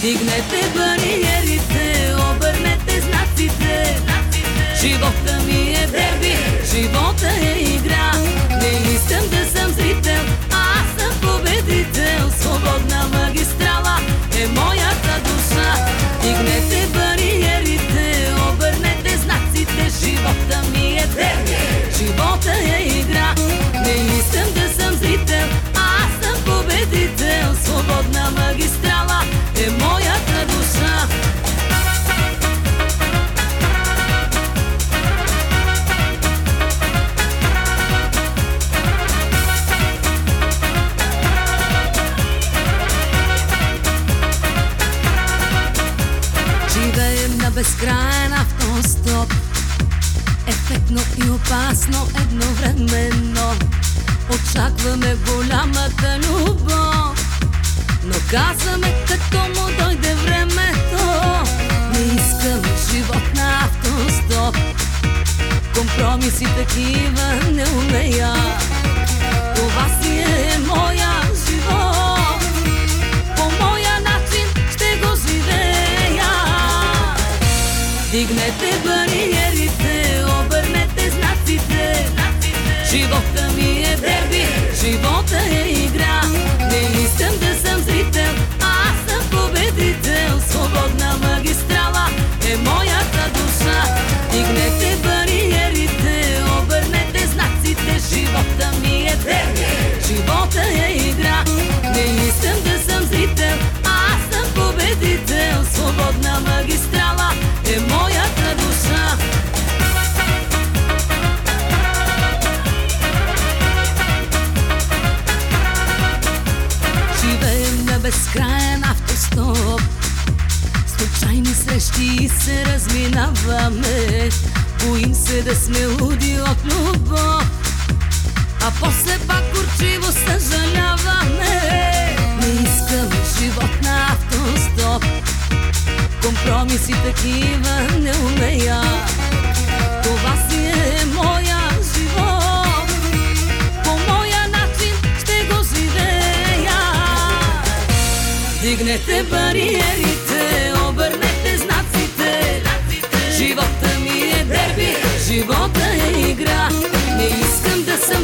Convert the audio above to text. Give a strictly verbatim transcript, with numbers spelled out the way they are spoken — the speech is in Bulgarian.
Дигнете бариерите, обърнете знаците. Живота ми е дерби, живота е игра. Не искам да съм зрител, аз съм победител. Свободна магистрала е моята душа. Дигнете бариерите, обърнете знаците. Живота ми е дерби, живота е игра. Не искам да съм зрител, аз съм победител. Свободна магистрала е моята душа. Живеем на безкраен автостоп, ефектно и опасно едновременно. Очакваме голямата любов, но казваме, като му дойде времето. Не искам живот на автостоп, компромиси такива не умея. Това си е моя живот, по моя начин ще го живея. Дигнете бариерите, обърнете знаците. Живота ми е дерби, живота е игра. Не искам да съм зрител, аз съм победител. Свободна магистрала е моята душа. Дигнете бариерите, обърнете знаците. Живота ми е дерби, живота е игра. Не искам да съм зрител, аз съм победител. Свободна магистрала е моята душа. Живеем на безкраен автостоп, случайни срещи и се разминаваме. Боим се да сме луди от любов, а после пак горчиво съжаляваме. Не искам живот на автостоп, компромиси такива не умея. Това си е моя живот, по моя начин ще го живея. Дигнете бариерите, обърнете знаците. Живота ми е дерби, живота е игра. Не искам да съм